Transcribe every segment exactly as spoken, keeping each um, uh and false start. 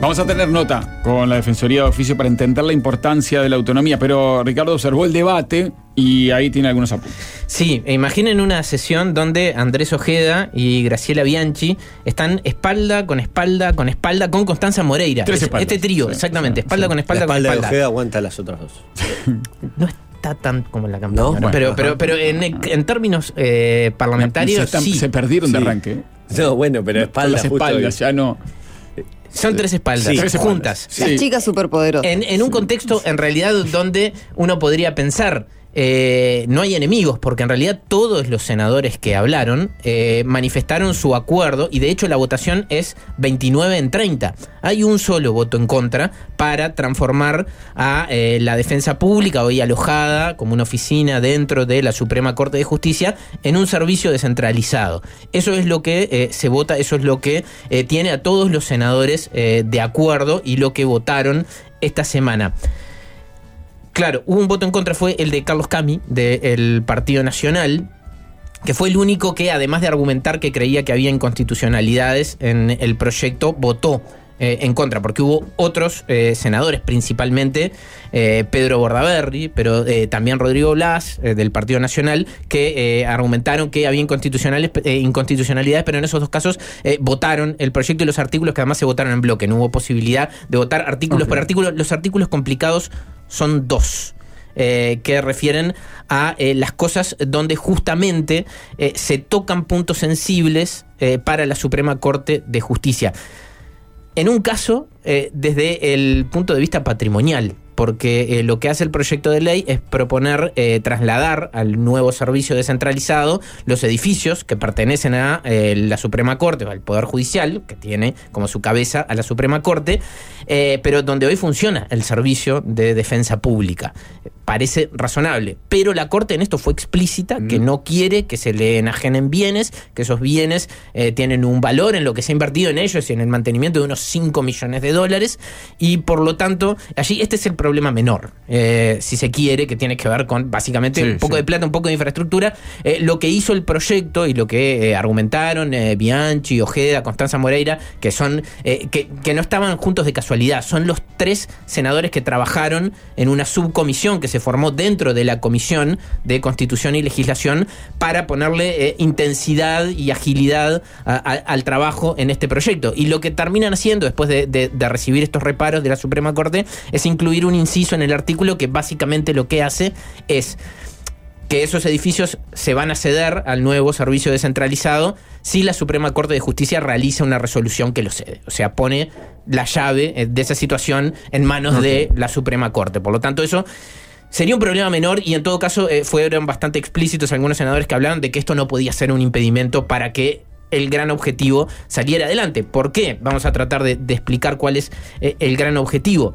Vamos a tener nota con la Defensoría de Oficio para entender la importancia de la autonomía, pero Ricardo observó el debate y ahí tiene algunos apuntes. Sí, imaginen una sesión donde Andrés Ojeda y Graciela Bianchi están espalda con espalda con espalda con Constanza Moreira. Tres espaldas. Este trío, sí, exactamente, sí, espalda sí. con espalda, la espalda con espalda. de Ojeda aguanta las otras dos. No está tan como en la campaña, ¿no? ¿no? Bueno, pero, pero, pero en, en términos eh, parlamentarios se, están, sí. se perdieron sí. de arranque. No, bueno, pero espaldas, las espaldas ya no. Son tres espaldas, sí, tres juntas. Las sí. chicas superpoderosas. En, en un contexto, en realidad, donde uno podría pensar, eh, no hay enemigos, porque en realidad todos los senadores que hablaron eh, manifestaron su acuerdo, y de hecho la votación es veintinueve en treinta. Hay un solo voto en contra para transformar a eh, la defensa pública, hoy alojada como una oficina dentro de la Suprema Corte de Justicia, en un servicio descentralizado. Eso es lo que eh, se vota, eso es lo que eh, tiene a todos los senadores eh, de acuerdo y lo que votaron esta semana. Claro, hubo un voto en contra, fue el de Carlos Cami, del Partido Nacional, que fue el único que, además de argumentar que creía que había inconstitucionalidades en el proyecto, votó eh, en contra, porque hubo otros eh, senadores, principalmente eh, Pedro Bordaberry, pero eh, también Rodrigo Blas, eh, del Partido Nacional, que eh, argumentaron que había inconstitucionales, eh, inconstitucionalidades, pero en esos dos casos eh, votaron el proyecto y los artículos, que además se votaron en bloque. No hubo posibilidad de votar artículos okay. por artículo. Los artículos complicados son dos, eh, que refieren a eh, las cosas donde justamente eh, se tocan puntos sensibles eh, para la Suprema Corte de Justicia. En un caso, eh, desde el punto de vista patrimonial, porque eh, lo que hace el proyecto de ley es proponer eh, trasladar al nuevo servicio descentralizado los edificios que pertenecen a eh, la Suprema Corte, o al Poder Judicial, que tiene como su cabeza a la Suprema Corte, eh, pero donde hoy funciona el servicio de defensa pública. Parece razonable, pero la Corte en esto fue explícita, mm. que no quiere que se le enajenen bienes, que esos bienes eh, tienen un valor en lo que se ha invertido en ellos y en el mantenimiento de unos cinco millones de dólares, y por lo tanto, allí este es el problema menor, eh, si se quiere, que tiene que ver con básicamente sí, un poco sí. de plata, un poco de infraestructura. Eh, lo que hizo el proyecto y lo que eh, argumentaron eh, Bianchi, Ojeda, Constanza Moreira, que son eh, que, que no estaban juntos de casualidad, son los tres senadores que trabajaron en una subcomisión que se formó dentro de la Comisión de Constitución y Legislación para ponerle eh, intensidad y agilidad a, a, al trabajo en este proyecto. Y lo que terminan haciendo después de, de, de recibir estos reparos de la Suprema Corte es incluir un inciso en el artículo que básicamente lo que hace es que esos edificios se van a ceder al nuevo servicio descentralizado si la Suprema Corte de Justicia realiza una resolución que lo cede. O sea, pone la llave de esa situación en manos okay. de la Suprema Corte. Por lo tanto, eso sería un problema menor, y en todo caso eh, fueron bastante explícitos algunos senadores que hablaron de que esto no podía ser un impedimento para que el gran objetivo saliera adelante. ¿Por qué? Vamos a tratar de, de explicar cuál es eh, el gran objetivo.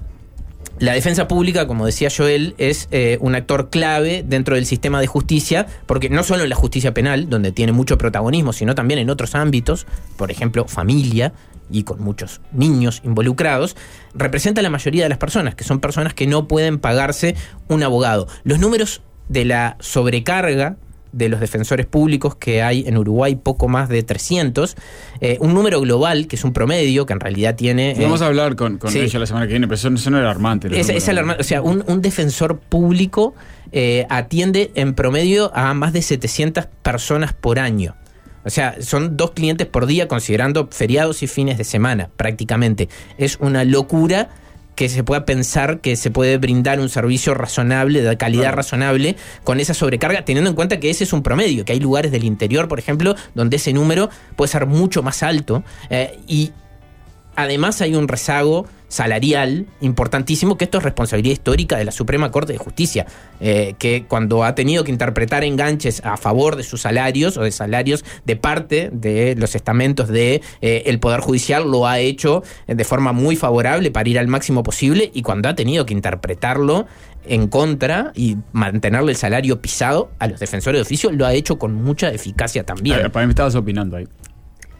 La defensa pública, como decía Joel, es eh, un actor clave dentro del sistema de justicia, porque no solo en la justicia penal, donde tiene mucho protagonismo, sino también en otros ámbitos, por ejemplo, familia, y con muchos niños involucrados, representa a la mayoría de las personas, que son personas que no pueden pagarse un abogado. Los números de la sobrecarga de los defensores públicos que hay en Uruguay, poco más de trescientos, eh, un número global que es un promedio que en realidad tiene... Eh, Vamos a hablar con, con sí. ella la semana que viene, pero eso, eso no es alarmante. Es, es alarmante, o sea, un, un defensor público eh, atiende en promedio a más de setecientas personas por año. O sea, son dos clientes por día, considerando feriados y fines de semana, prácticamente. Es una locura que se pueda pensar que se puede brindar un servicio razonable, de calidad claro. razonable, con esa sobrecarga, teniendo en cuenta que ese es un promedio, que hay lugares del interior, por ejemplo, donde ese número puede ser mucho más alto, eh, y además hay un rezago salarial importantísimo, que esto es responsabilidad histórica de la Suprema Corte de Justicia, eh, que cuando ha tenido que interpretar enganches a favor de sus salarios o de salarios de parte de los estamentos del de, eh, Poder Judicial, lo ha hecho de forma muy favorable para ir al máximo posible, y cuando ha tenido que interpretarlo en contra y mantenerle el salario pisado a los defensores de oficio, lo ha hecho con mucha eficacia también. Ver, para mí me estabas opinando ahí.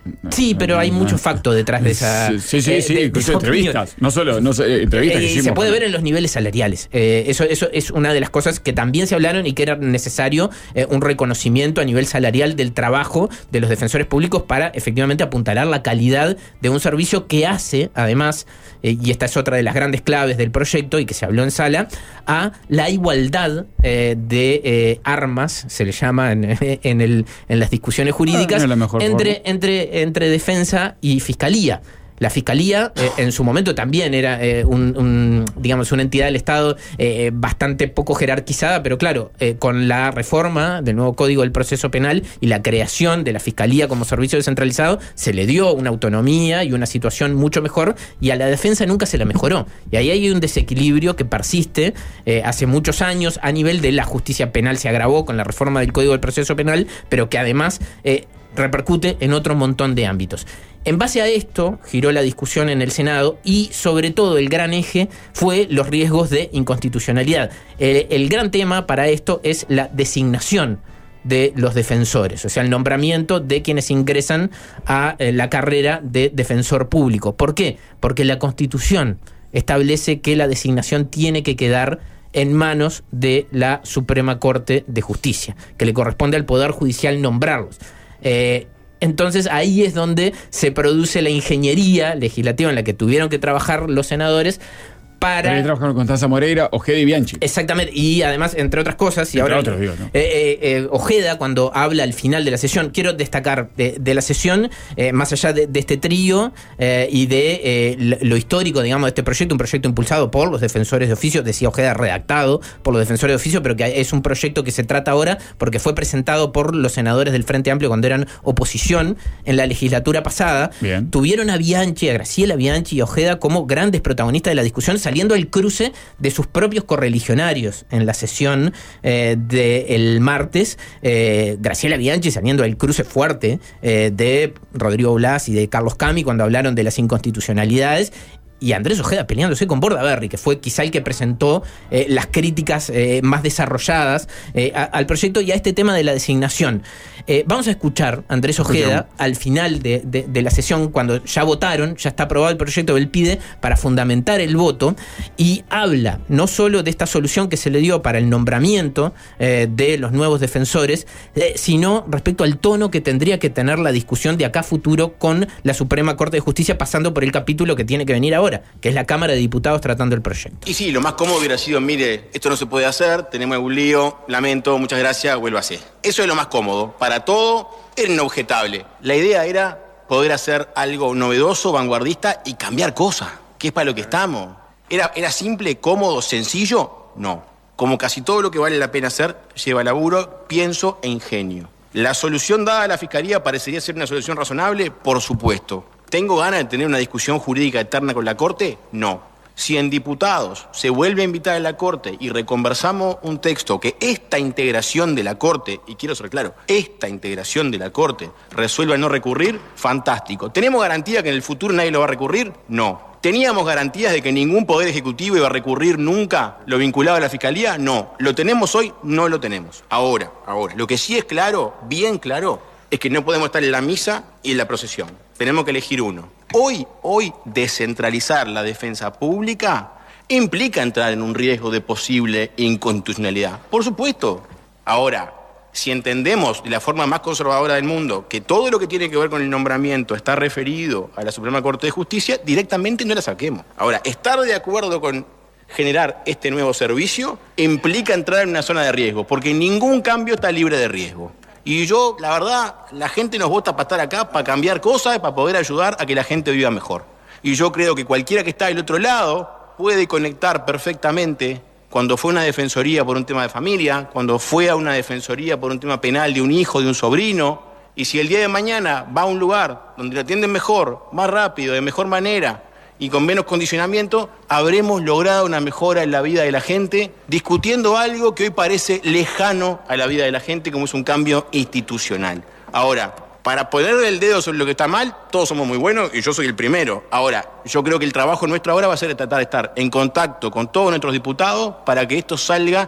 Sí, pero hay mucho facto detrás de esa. Sí, sí, sí, eh, sí de, incluso de entrevistas. No solo no, eh, entrevistas eh, que hicimos. Se puede ver en los niveles salariales. Eh, eso, eso es una de las cosas que también se hablaron y que era necesario eh, un reconocimiento a nivel salarial del trabajo de los defensores públicos para efectivamente apuntalar la calidad de un servicio que hace, además, eh, y esta es otra de las grandes claves del proyecto y que se habló en sala, a la igualdad eh, de eh, armas, se le llama en, en, el, en las discusiones jurídicas, no, no entre, entre, entre defensa y fiscalía. La Fiscalía eh, en su momento también era eh, un, un, digamos, una entidad del Estado eh, bastante poco jerarquizada, pero claro, eh, con la reforma del nuevo Código del Proceso Penal y la creación de la Fiscalía como servicio descentralizado, se le dio una autonomía y una situación mucho mejor, y a la defensa nunca se la mejoró. Y ahí hay un desequilibrio que persiste eh, hace muchos años. A nivel de la justicia penal se agravó con la reforma del Código del Proceso Penal, pero que además eh, repercute en otro montón de ámbitos. En base a esto giró la discusión en el Senado y sobre todo el gran eje fue los riesgos de inconstitucionalidad. El, el gran tema para esto es la designación de los defensores, o sea, el nombramiento de quienes ingresan a eh, la carrera de defensor público. ¿Por qué? Porque la Constitución establece que la designación tiene que quedar en manos de la Suprema Corte de Justicia, que le corresponde al Poder Judicial nombrarlos. Eh, Entonces ahí es donde se produce la ingeniería legislativa en la que tuvieron que trabajar los senadores para... Ahí trabajaron con Constanza Moreira, Ojeda y Bianchi. Exactamente, y además, entre otras cosas, y entre ahora otros, digo, ¿no? eh, eh, eh, Ojeda, cuando habla al final de la sesión, quiero destacar de, de la sesión, eh, más allá de, de este trío eh, y de eh, lo, lo histórico, digamos, de este proyecto, un proyecto impulsado por los defensores de oficio, decía Ojeda, redactado por los defensores de oficio, pero que es un proyecto que se trata ahora porque fue presentado por los senadores del Frente Amplio cuando eran oposición en la legislatura pasada. Bien. Tuvieron a Bianchi, a Graciela Bianchi y a Ojeda como grandes protagonistas de la discusión, saliendo al cruce de sus propios correligionarios en la sesión eh, del martes. Eh, Graciela Bianchi saliendo al cruce fuerte eh, de Rodrigo Blas y de Carlos Cami cuando hablaron de las inconstitucionalidades, y Andrés Ojeda peleándose con Bordaberry, que fue quizá el que presentó eh, las críticas eh, más desarrolladas eh, a, al proyecto y a este tema de la designación. Eh, vamos a escuchar a Andrés Ojeda al final de, de, de la sesión, cuando ya votaron, ya está aprobado el proyecto del P I D E para fundamentar el voto, y habla no solo de esta solución que se le dio para el nombramiento eh, de los nuevos defensores, eh, sino respecto al tono que tendría que tener la discusión de acá a futuro con la Suprema Corte de Justicia, pasando por el capítulo que tiene que venir ahora, que es la Cámara de Diputados tratando el proyecto. Y sí, lo más cómodo hubiera sido, mire, esto no se puede hacer, tenemos un lío, lamento, muchas gracias, vuélvase. Eso es lo más cómodo. Para todo, era inobjetable. La idea era poder hacer algo novedoso, vanguardista y cambiar cosas, que es para lo que estamos. ¿Era, era simple, cómodo, sencillo? No. Como casi todo lo que vale la pena hacer, lleva laburo, pienso e ingenio. ¿La solución dada a la Fiscalía parecería ser una solución razonable? Por supuesto. ¿Tengo ganas de tener una discusión jurídica eterna con la Corte? No. Si en diputados se vuelve a invitar a la Corte y reconversamos un texto que esta integración de la Corte, y quiero ser claro, esta integración de la Corte resuelva no recurrir, fantástico. ¿Tenemos garantía que en el futuro nadie lo va a recurrir? No. ¿Teníamos garantías de que ningún Poder Ejecutivo iba a recurrir nunca lo vinculado a la Fiscalía? No. ¿Lo tenemos hoy? No lo tenemos. Ahora, ahora. Lo que sí es claro, bien claro, es que no podemos estar en la misa y en la procesión. Tenemos que elegir uno. Hoy, hoy, descentralizar la defensa pública implica entrar en un riesgo de posible inconstitucionalidad. Por supuesto. Ahora, si entendemos de la forma más conservadora del mundo que todo lo que tiene que ver con el nombramiento está referido a la Suprema Corte de Justicia, directamente no la saquemos. Ahora, estar de acuerdo con generar este nuevo servicio implica entrar en una zona de riesgo, porque ningún cambio está libre de riesgo. Y yo, la verdad, la gente nos vota para estar acá, para cambiar cosas, para poder ayudar a que la gente viva mejor. Y yo creo que cualquiera que está del otro lado puede conectar perfectamente cuando fue a una defensoría por un tema de familia, cuando fue a una defensoría por un tema penal de un hijo, de un sobrino, y si el día de mañana va a un lugar donde lo atienden mejor, más rápido, de mejor manera y con menos condicionamiento, habremos logrado una mejora en la vida de la gente, discutiendo algo que hoy parece lejano a la vida de la gente, como es un cambio institucional. Ahora, para poner el dedo sobre lo que está mal, todos somos muy buenos y yo soy el primero. Ahora, yo creo que el trabajo nuestro ahora va a ser tratar de estar en contacto con todos nuestros diputados para que esto salga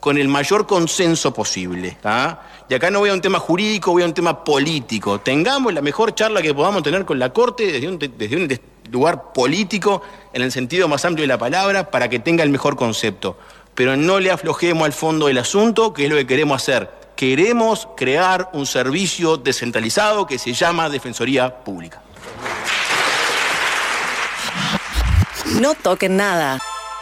con el mayor consenso posible. ¿tá? Y acá no voy a un tema jurídico, voy a un tema político. Tengamos la mejor charla que podamos tener con la Corte desde un, desde un lugar político, en el sentido más amplio de la palabra, para que tenga el mejor concepto. Pero no le aflojemos al fondo del asunto, que es lo que queremos hacer. Queremos crear un servicio descentralizado que se llama Defensoría Pública. No toquen nada.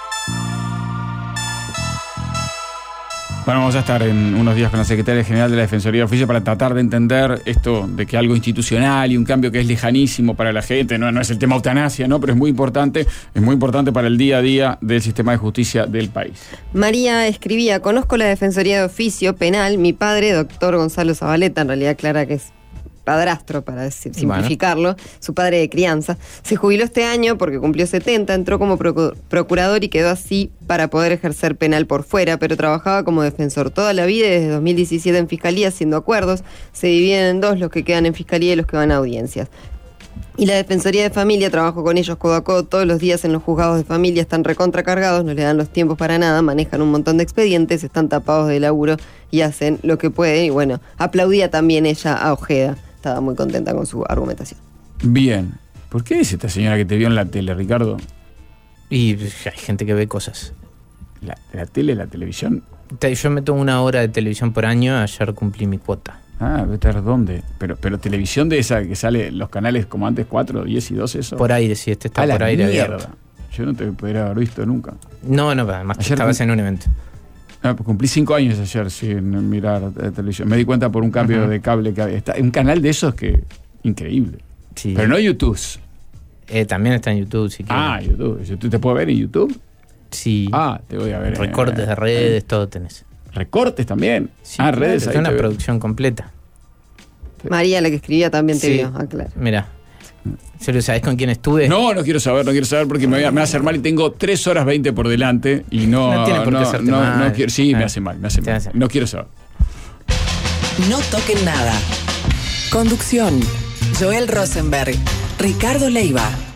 Bueno, vamos a estar en unos días con la Secretaria General de la Defensoría de Oficio para tratar de entender esto de que algo institucional y un cambio que es lejanísimo para la gente, no, no es el tema eutanasia, ¿no? Pero es muy importante, es muy importante para el día a día del sistema de justicia del país. María escribía: conozco la Defensoría de Oficio Penal, mi padre, doctor Gonzalo Zabaleta, en realidad Clara que es padrastro, para decir, simplificarlo, bueno. Su padre de crianza, se jubiló este año porque cumplió setenta, entró como procu- procurador y quedó así para poder ejercer penal por fuera, pero trabajaba como defensor toda la vida y desde dos mil diecisiete en Fiscalía haciendo acuerdos. Se dividen en dos, los que quedan en Fiscalía y los que van a audiencias. Y la Defensoría de Familia, trabajo con ellos codo a codo todos los días en los juzgados de familia, están recontracargados, no le dan los tiempos para nada, manejan un montón de expedientes, están tapados de laburo y hacen lo que pueden. Y bueno, aplaudía también ella a Ojeda, estaba muy contenta con su argumentación. Bien. ¿Por qué es esta señora que te vio en la tele, Ricardo? Y hay gente que ve cosas. ¿La, la tele, la televisión? Yo me tomo una hora de televisión por año, ayer cumplí mi cuota. Ah, vete a ver dónde. Pero, pero televisión de esa que sale los canales como antes, cuatro, diez y doce, eso. Por aire, sí, este está a por la aire mierda. abierto. Yo no te podría haber visto nunca. No, no, además Ayer estabas cum- en un evento. Ah, pues cumplí cinco años ayer sin mirar eh, televisión. Me di cuenta por un cambio uh-huh. de cable que había. Está, un canal de esos que... Increíble. Sí. Pero no YouTube. Eh, también está en YouTube, si quieres. Ah, YouTube. ¿YouTube te puedo ver en YouTube? Sí. Ah, te voy a ver. Recortes eh, de redes, eh, todo tenés. ¿Recortes también? Sí, ah, claro, redes. está ahí una te veo. producción completa. María, la que escribía, también te Sí. vio, ah, claro. Mirá. ¿Solo sabés con quién estuve? No, no quiero saber, no quiero saber porque me, voy a, me va a hacer mal y tengo tres horas veinte por delante y no... No tiene por qué no, hacerte no, mal. no quiero, sí, Ah. me hace mal, me hace Te mal. hace mal. No quiero saber. No toquen nada. Conducción: Joel Rosenberg, Ricardo Leiva.